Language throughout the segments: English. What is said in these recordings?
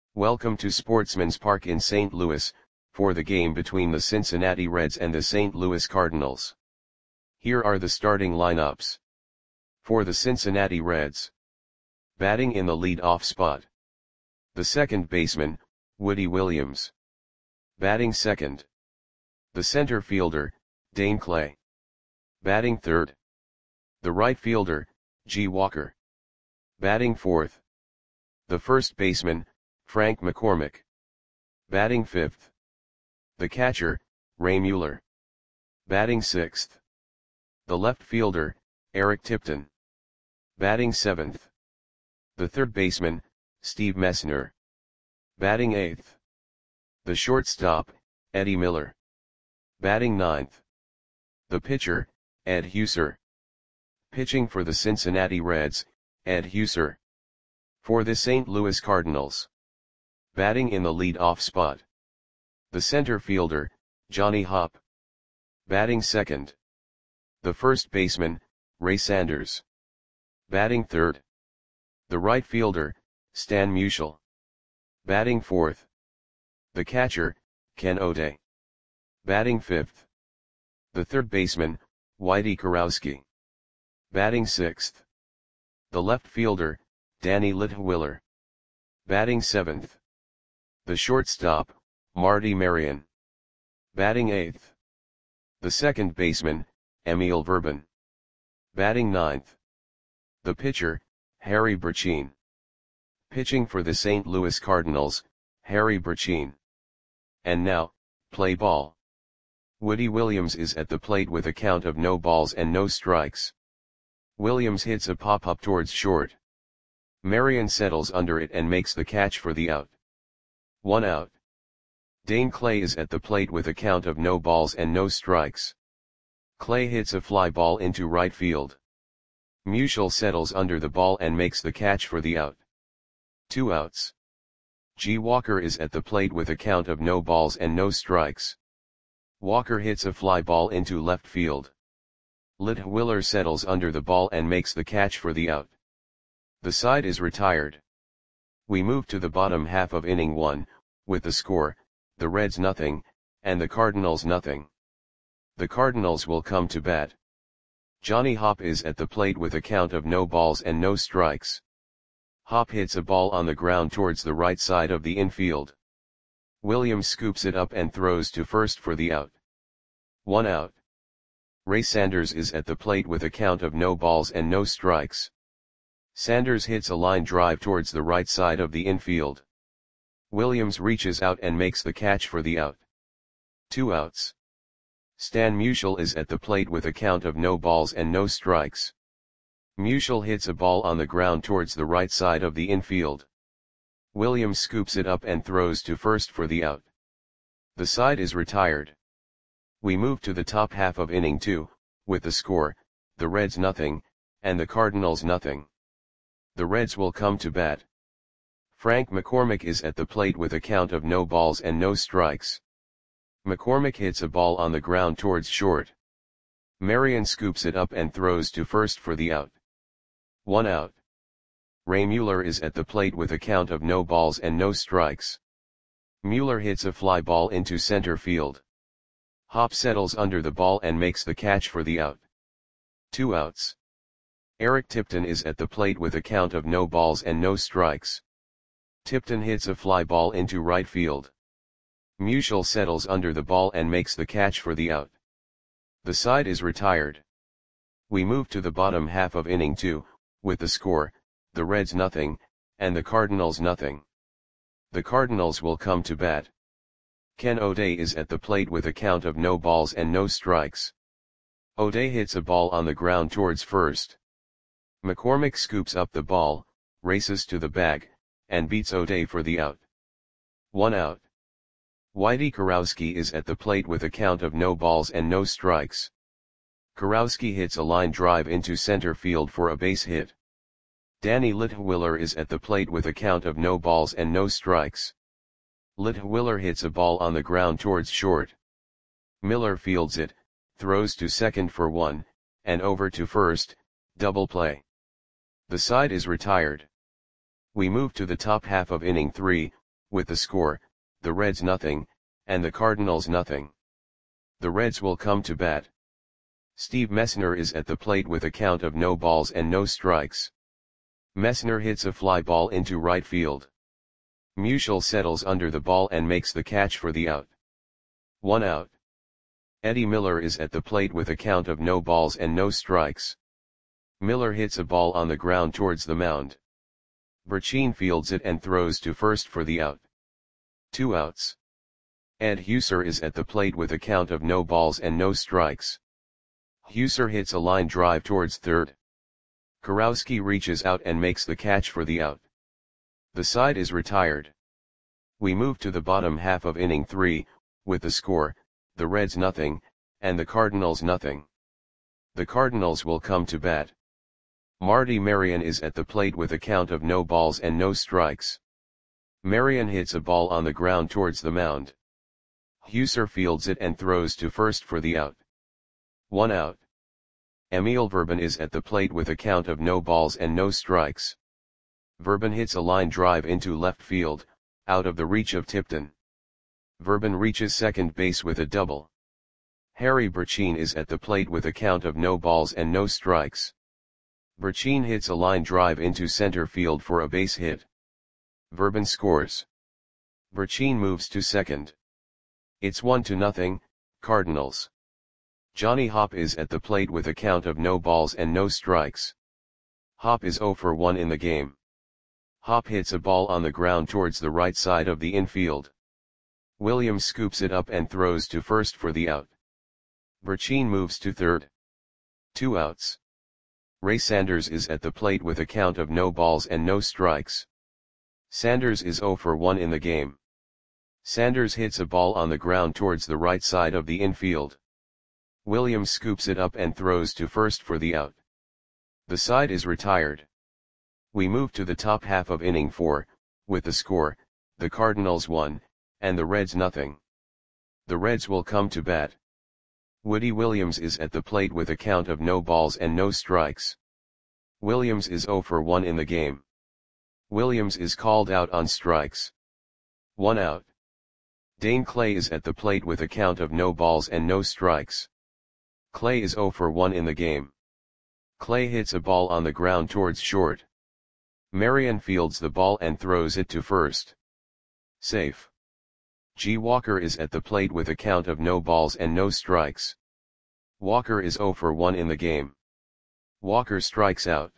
Welcome to Sportsman's Park in St. Louis, for the game between the Cincinnati Reds and the St. Louis Cardinals. Here are the starting lineups. For the Cincinnati Reds. Batting in the lead-off spot. The second baseman, Woody Williams. Batting second. The center fielder, Dane Clay. Batting third. The right fielder, G. Walker. Batting fourth. The first baseman, Frank McCormick. Batting fifth. The catcher, Ray Mueller. Batting sixth. The left fielder, Eric Tipton. Batting seventh. The third baseman, Steve Messner. Batting eighth. The shortstop, Eddie Miller. Batting ninth. The pitcher, Ed Huser. Pitching for the Cincinnati Reds, Ed Huser. For the St. Louis Cardinals. Batting in the lead-off spot. The center fielder, Johnny Hopp. Batting second. The first baseman, Ray Sanders. Batting third. The right fielder, Stan Musial. Batting fourth. The catcher, Ken O'Day. Batting fifth. The third baseman, Whitey Kurowski. Batting sixth. The left fielder, Danny Litwiller. Batting seventh. The shortstop, Marty Marion. Batting eighth. The second baseman, Emil Verban. Batting ninth. The pitcher, Harry Burcheen. Pitching for the St. Louis Cardinals, Harry Burcheen. And now, play ball. Woody Williams is at the plate with a count of no balls and no strikes. Williams hits a pop-up towards short. Marion settles under it and makes the catch for the out. 1 out. Dane Clay is at the plate with a count of no balls and no strikes. Clay hits a fly ball into right field. Musial settles under the ball and makes the catch for the out. 2 outs. G. Walker is at the plate with a count of no balls and no strikes. Walker hits a fly ball into left field. Litwiller settles under the ball and makes the catch for the out. The side is retired. We move to the bottom half of inning 1, with the score, the Reds nothing, and the Cardinals nothing. The Cardinals will come to bat. Johnny Hopp is at the plate with a count of no balls and no strikes. Hopp hits a ball on the ground towards the right side of the infield. Williams scoops it up and throws to first for the out. 1 out. Ray Sanders is at the plate with a count of no balls and no strikes. Sanders hits a line drive towards the right side of the infield. Williams reaches out and makes the catch for the out. 2 outs. Stan Musial is at the plate with a count of no balls and no strikes. Musial hits a ball on the ground towards the right side of the infield. Williams scoops it up and throws to first for the out. The side is retired. We move to the top half of inning 2, with the score, the Reds nothing, and the Cardinals nothing. The Reds will come to bat. Frank McCormick is at the plate with a count of no balls and no strikes. McCormick hits a ball on the ground towards short. Marion scoops it up and throws to first for the out. 1 out. Ray Mueller is at the plate with a count of no balls and no strikes. Mueller hits a fly ball into center field. Hopp settles under the ball and makes the catch for the out. 2 outs. Eric Tipton is at the plate with a count of no balls and no strikes. Tipton hits a fly ball into right field. Musial settles under the ball and makes the catch for the out. The side is retired. We move to the bottom half of inning 2, with the score, the Reds nothing, and the Cardinals nothing. The Cardinals will come to bat. Ken O'Day is at the plate with a count of no balls and no strikes. O'Day hits a ball on the ground towards first. McCormick scoops up the ball, races to the bag, and beats O'Day for the out. 1 out. Whitey Kurowski is at the plate with a count of no balls and no strikes. Kurowski hits a line drive into center field for a base hit. Danny Litwiller is at the plate with a count of no balls and no strikes. Litwiller hits a ball on the ground towards short. Miller fields it, throws to second for 1, and over to first, double play. The side is retired. We move to the top half of inning 3, with the score, the Reds nothing, and the Cardinals nothing. The Reds will come to bat. Steve Messner is at the plate with a count of no balls and no strikes. Messner hits a fly ball into right field. Musial settles under the ball and makes the catch for the out. 1 out. Eddie Miller is at the plate with a count of no balls and no strikes. Miller hits a ball on the ground towards the mound. Burcheen fields it and throws to first for the out. 2 outs. Ed Huser is at the plate with a count of no balls and no strikes. Huser hits a line drive towards third. Kurowski reaches out and makes the catch for the out. The side is retired. We move to the bottom half of inning 3, with the score, the Reds nothing, and the Cardinals nothing. The Cardinals will come to bat. Marty Marion is at the plate with a count of no balls and no strikes. Marion hits a ball on the ground towards the mound. Huser fields it and throws to first for the out. 1 out. Emil Verban is at the plate with a count of no balls and no strikes. Verban hits a line drive into left field, out of the reach of Tipton. Verban reaches second base with a double. Harry Burcheen is at the plate with a count of no balls and no strikes. Burcheen hits a line drive into center field for a base hit. Verban scores. Burcheen moves to second. It's 1-0, Cardinals. Johnny Hopp is at the plate with a count of no balls and no strikes. Hopp is 0 for 1 in the game. Hopp hits a ball on the ground towards the right side of the infield. Williams scoops it up and throws to first for the out. Burcheen moves to third. 2 outs. Ray Sanders is at the plate with a count of no balls and no strikes. Sanders is 0 for 1 in the game. Sanders hits a ball on the ground towards the right side of the infield. Williams scoops it up and throws to first for the out. The side is retired. We move to the top half of inning 4, with the score, the Cardinals 1, and the Reds nothing. The Reds will come to bat. Woody Williams is at the plate with a count of no balls and no strikes. Williams is 0 for 1 in the game. Williams is called out on strikes. 1 out. Dane Clay is at the plate with a count of no balls and no strikes. Clay is 0 for 1 in the game. Clay hits a ball on the ground towards short. Marion fields the ball and throws it to first. Safe. G. Walker is at the plate with a count of no balls and no strikes. Walker is 0 for 1 in the game. Walker strikes out.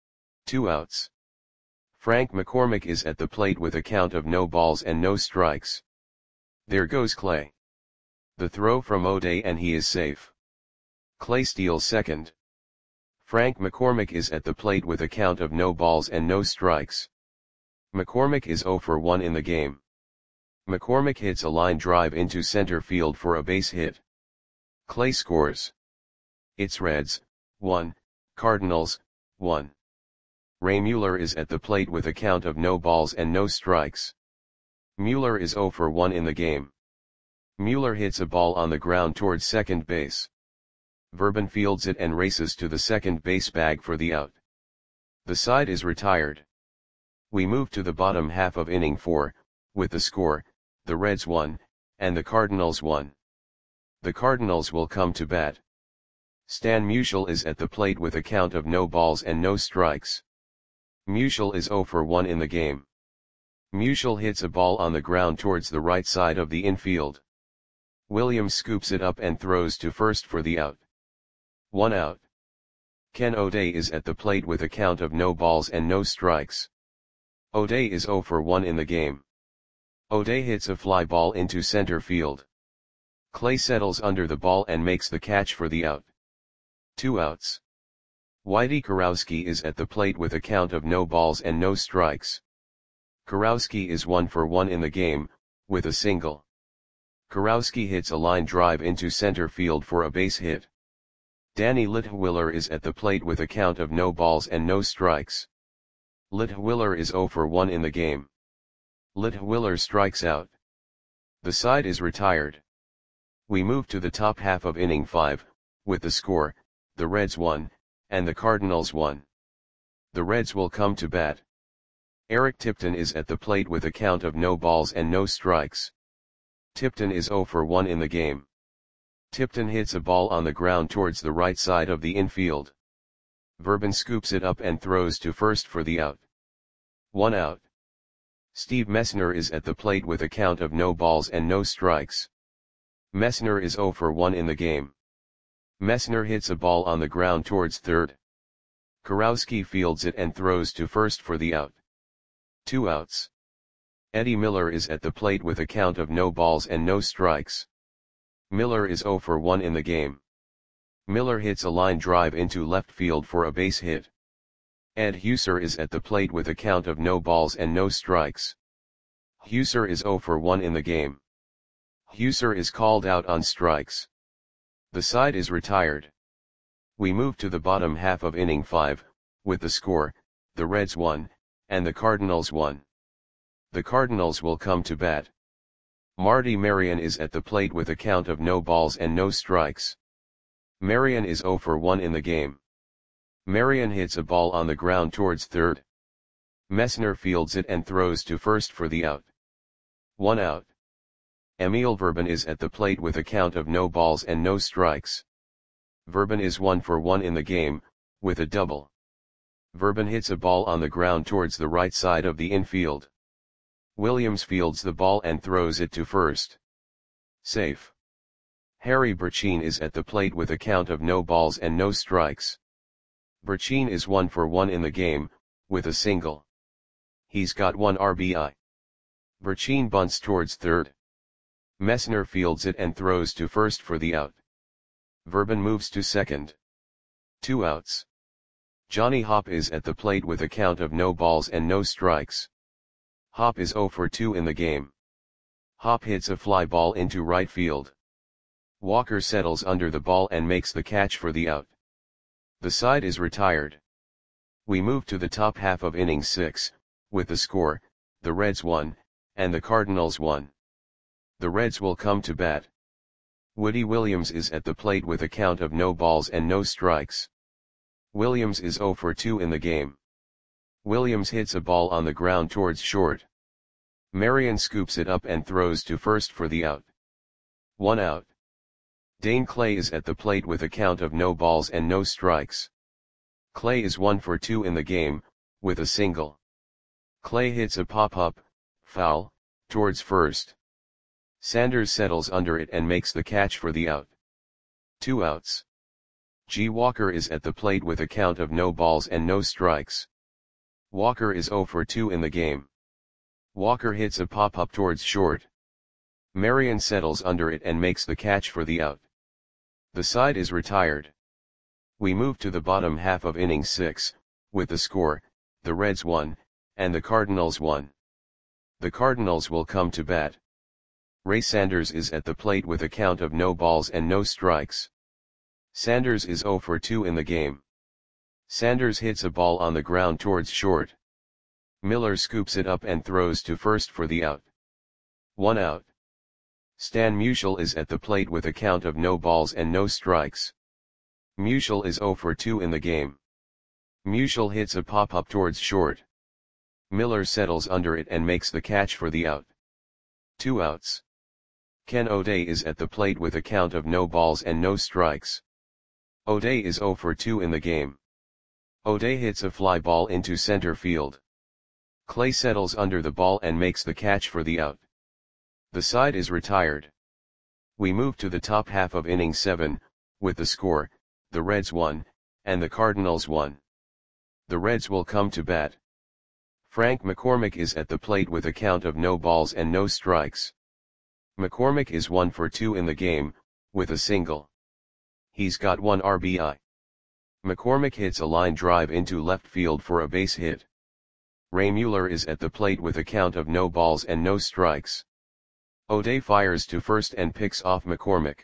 2 outs. Frank McCormick is at the plate with a count of no balls and no strikes. There goes Clay. The throw from O'Day and he is safe. Clay steals second. Frank McCormick is at the plate with a count of no balls and no strikes. McCormick is 0 for 1 in the game. McCormick hits a line drive into center field for a base hit. Clay scores. It's Reds, 1, Cardinals, 1. Ray Mueller is at the plate with a count of no balls and no strikes. Mueller is 0 for 1 in the game. Mueller hits a ball on the ground towards second base. Verban fields it and races to the second base bag for the out. The side is retired. We move to the bottom half of inning 4, with the score, the Reds 1, and the Cardinals 1. The Cardinals will come to bat. Stan Musial is at the plate with a count of no balls and no strikes. Musial is 0 for 1 in the game. Musial hits a ball on the ground towards the right side of the infield. Williams scoops it up and throws to first for the out. 1 out. Ken O'Day is at the plate with a count of no balls and no strikes. O'Day is 0 for 1 in the game. O'Day hits a fly ball into center field. Clay settles under the ball and makes the catch for the out. 2 outs. Whitey Kurowski is at the plate with a count of no balls and no strikes. Kurowski is 1 for 1 in the game, with a single. Kurowski hits a line drive into center field for a base hit. Danny Litwiller is at the plate with a count of no balls and no strikes. Litwiller is 0 for 1 in the game. Litwiller strikes out. The side is retired. We move to the top half of inning 5, with the score, the Reds 1, and the Cardinals 1. The Reds will come to bat. Eric Tipton is at the plate with a count of no balls and no strikes. Tipton is 0 for 1 in the game. Tipton hits a ball on the ground towards the right side of the infield. Verban scoops it up and throws to first for the out. 1 out. Steve Messner is at the plate with a count of no balls and no strikes. Messner is 0 for 1 in the game. Messner hits a ball on the ground towards third. Kurowski fields it and throws to first for the out. 2 outs. Eddie Miller is at the plate with a count of no balls and no strikes. Miller is 0 for 1 in the game. Miller hits a line drive into left field for a base hit. Ed Huser is at the plate with a count of no balls and no strikes. Huser is 0 for 1 in the game. Huser is called out on strikes. The side is retired. We move to the bottom half of inning 5, with the score, the Reds 1, and the Cardinals 1. The Cardinals will come to bat. Marty Marion is at the plate with a count of no balls and no strikes. Marion is 0 for 1 in the game. Marion hits a ball on the ground towards third. Messner fields it and throws to first for the out. 1 out. Emil Verban is at the plate with a count of no balls and no strikes. Verban is 1 for 1 in the game, with a double. Verban hits a ball on the ground towards the right side of the infield. Williams fields the ball and throws it to first. Safe. Harry Burcheen is at the plate with a count of no balls and no strikes. Burcheen is 1 for 1 in the game, with a single. He's got 1 RBI. Burcheen bunts towards third. Messner fields it and throws to first for the out. Verban moves to second. 2 outs. Johnny Hopp is at the plate with a count of no balls and no strikes. Hopp is 0 for 2 in the game. Hopp hits a fly ball into right field. Walker settles under the ball and makes the catch for the out. The side is retired. We move to the top half of inning 6, with the score, the Reds 1, and the Cardinals 1. The Reds will come to bat. Woody Williams is at the plate with a count of no balls and no strikes. Williams is 0 for 2 in the game. Williams hits a ball on the ground towards short. Marion scoops it up and throws to first for the out. 1 out. Dane Clay is at the plate with a count of no balls and no strikes. Clay is 1 for 2 in the game, with a single. Clay hits a pop-up, foul, towards first. Sanders settles under it and makes the catch for the out. 2 outs. G. Walker is at the plate with a count of no balls and no strikes. Walker is 0 for 2 in the game. Walker hits a pop-up towards short. Marion settles under it and makes the catch for the out. The side is retired. We move to the bottom half of inning 6, with the score, the Reds 1, and the Cardinals 1. The Cardinals will come to bat. Ray Sanders is at the plate with a count of no balls and no strikes. Sanders is 0 for 2 in the game. Sanders hits a ball on the ground towards short. Miller scoops it up and throws to first for the out. 1 out. Stan Musial is at the plate with a count of no balls and no strikes. Musial is 0 for 2 in the game. Musial hits a pop-up towards short. Miller settles under it and makes the catch for the out. 2 outs. Ken O'Day is at the plate with a count of no balls and no strikes. O'Day is 0 for 2 in the game. O'Day hits a fly ball into center field. Clay settles under the ball and makes the catch for the out. The side is retired. We move to the top half of inning 7, with the score, the Reds 1, and the Cardinals 1. The Reds will come to bat. Frank McCormick is at the plate with a count of no balls and no strikes. McCormick is 1 for 2 in the game, with a single. He's got 1 RBI. McCormick hits a line drive into left field for a base hit. Ray Mueller is at the plate with a count of no balls and no strikes. O'Day fires to first and picks off McCormick.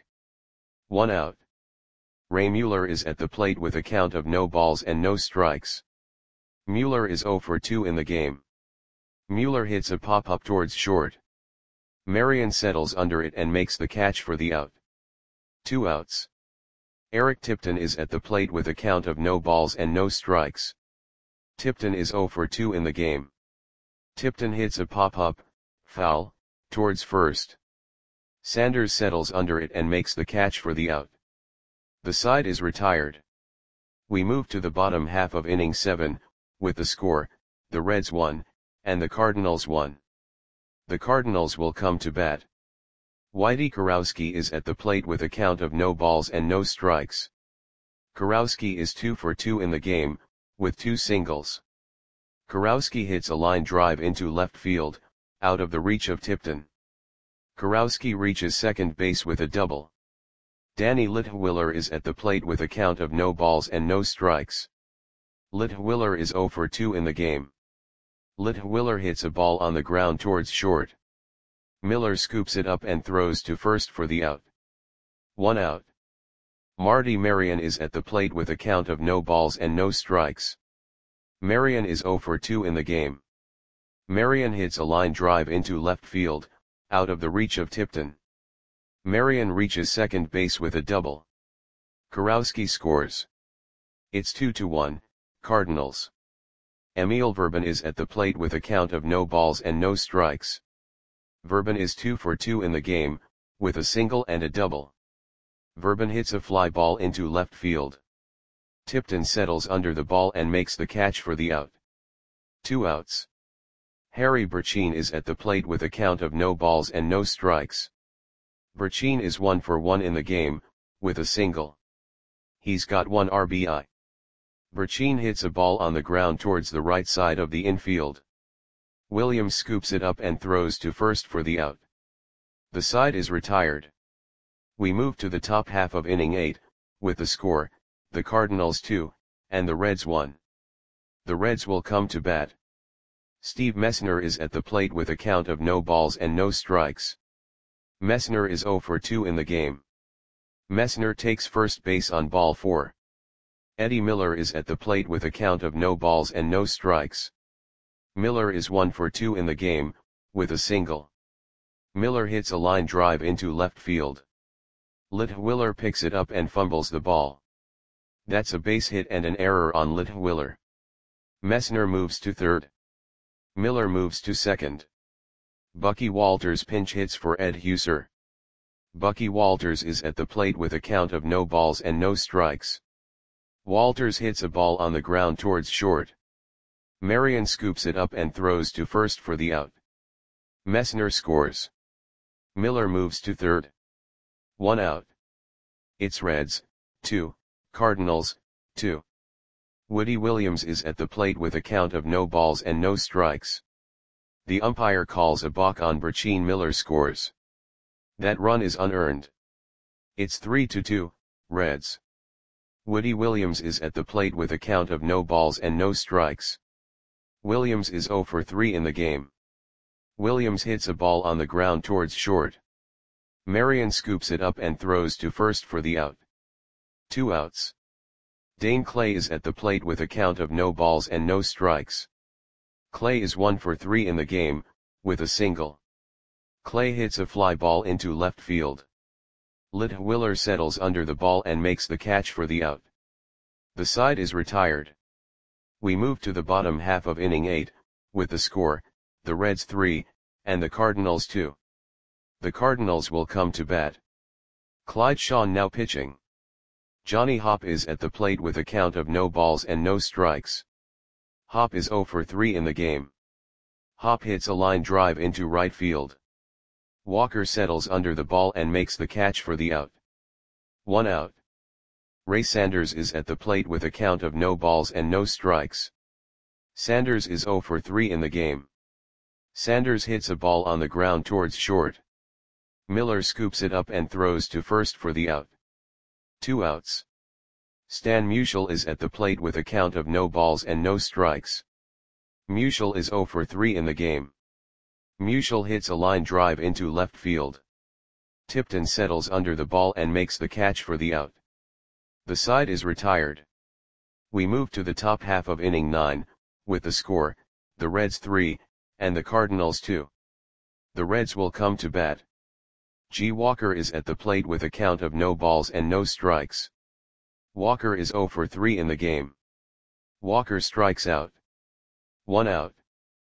1 out. Ray Mueller is at the plate with a count of no balls and no strikes. Mueller is 0 for 2 in the game. Mueller hits a pop-up towards short. Marion settles under it and makes the catch for the out. 2 outs. Eric Tipton is at the plate with a count of no balls and no strikes. Tipton is 0 for 2 in the game. Tipton hits a pop-up, foul, towards first. Sanders settles under it and makes the catch for the out. The side is retired. We move to the bottom half of inning 7, with the score, the Reds 1, and the Cardinals 1. The Cardinals will come to bat. Whitey Kurowski is at the plate with a count of no balls and no strikes. Kurowski is 2 for 2 in the game, with 2 singles. Kurowski hits a line drive into left field, out of the reach of Tipton. Kurowski reaches second base with a double. Danny Litwiller is at the plate with a count of no balls and no strikes. Litwiller is 0 for 2 in the game. Litwiller hits a ball on the ground towards short. Miller scoops it up and throws to first for the out. 1 out. Marty Marion is at the plate with a count of no balls and no strikes. Marion is 0 for 2 in the game. Marion hits a line drive into left field, out of the reach of Tipton. Marion reaches second base with a double. Kurowski scores. It's 2-1, Cardinals. Emil Verban is at the plate with a count of no balls and no strikes. Verban is 2 for 2 in the game, with a single and a double. Verban hits a fly ball into left field. Tipton settles under the ball and makes the catch for the out. 2 outs. Harry Burcheen is at the plate with a count of no balls and no strikes. Burcheen is 1 for 1 in the game, with a single. He's got 1 RBI. Burcheen hits a ball on the ground towards the right side of the infield. Williams scoops it up and throws to first for the out. The side is retired. We move to the top half of inning 8, with the score, the Cardinals 2, and the Reds 1. The Reds will come to bat. Steve Messner is at the plate with a count of no balls and no strikes. Messner is 0 for 2 in the game. Messner takes first base on ball 4. Eddie Miller is at the plate with a count of no balls and no strikes. Miller is 1 for 2 in the game, with a single. Miller hits a line drive into left field. Litwiller picks it up and fumbles the ball. That's a base hit and an error on Litwiller. Messner moves to third. Miller moves to second. Bucky Walters pinch hits for Ed Huser. Bucky Walters is at the plate with a count of no balls and no strikes. Walters hits a ball on the ground towards short. Marion scoops it up and throws to first for the out. Messner scores. Miller moves to third. 1 out. It's Reds, 2, Cardinals, 2. Woody Williams is at the plate with a count of no balls and no strikes. The umpire calls a balk on Burcheen. Miller scores. That run is unearned. It's 3-2, Reds. Woody Williams is at the plate with a count of no balls and no strikes. Williams is 0 for 3 in the game. Williams hits a ball on the ground towards short. Marion scoops it up and throws to first for the out. 2 outs. Dane Clay is at the plate with a count of no balls and no strikes. Clay is 1 for 3 in the game, with a single. Clay hits a fly ball into left field. Litwiller settles under the ball and makes the catch for the out. The side is retired. We move to the bottom half of inning 8, with the score, the Reds 3, and the Cardinals 2. The Cardinals will come to bat. Clyde Shawn now pitching. Johnny Hopp is at the plate with a count of no balls and no strikes. Hopp is 0 for 3 in the game. Hopp hits a line drive into right field. Walker settles under the ball and makes the catch for the out. 1 out. Ray Sanders is at the plate with a count of no balls and no strikes. Sanders is 0 for 3 in the game. Sanders hits a ball on the ground towards short. Miller scoops it up and throws to first for the out. 2 outs. Stan Musial is at the plate with a count of no balls and no strikes. Musial is 0 for 3 in the game. Musial hits a line drive into left field. Tipton settles under the ball and makes the catch for the out. The side is retired. We move to the top half of inning 9, with the score, the Reds 3, and the Cardinals 2. The Reds will come to bat. G. Walker is at the plate with a count of no balls and no strikes. Walker is 0 for 3 in the game. Walker strikes out. 1 out.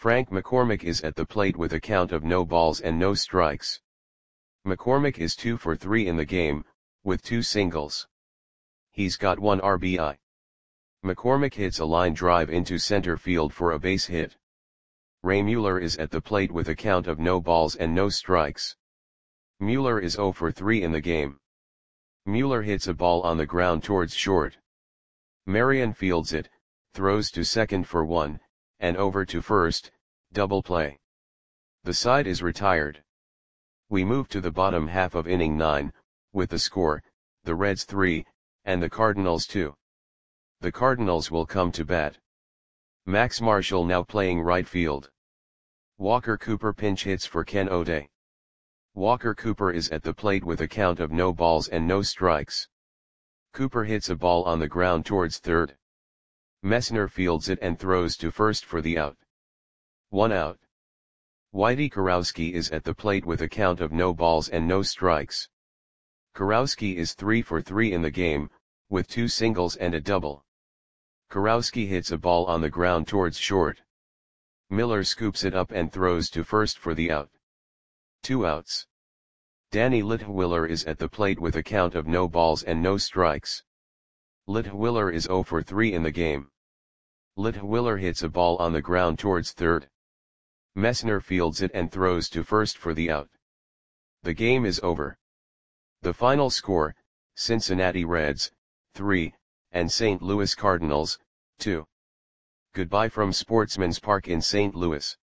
Frank McCormick is at the plate with a count of no balls and no strikes. McCormick is 2 for 3 in the game, with 2 singles. He's got 1 RBI. McCormick hits a line drive into center field for a base hit. Ray Mueller is at the plate with a count of no balls and no strikes. Mueller is 0 for 3 in the game. Mueller hits a ball on the ground towards short. Marion fields it, throws to second for 1, and over to first, double play. The side is retired. We move to the bottom half of inning 9, with the score, the Reds 3, and the Cardinals 2. The Cardinals will come to bat. Max Marshall now playing right field. Walker Cooper pinch hits for Ken O'Day. Walker Cooper is at the plate with a count of no balls and no strikes. Cooper hits a ball on the ground towards third. Messner fields it and throws to first for the out. 1 out. Whitey Kurowski is at the plate with a count of no balls and no strikes. Kurowski is 3 for 3 in the game, with 2 singles and a double. Kurowski hits a ball on the ground towards short. Miller scoops it up and throws to first for the out. 2 outs. Danny Litwiller is at the plate with a count of no balls and no strikes. Litwiller is 0 for 3 in the game. Litwiller hits a ball on the ground towards third. Messner fields it and throws to first for the out. The game is over. The final score, Cincinnati Reds, 3, and St. Louis Cardinals, 2. Goodbye from Sportsman's Park in St. Louis.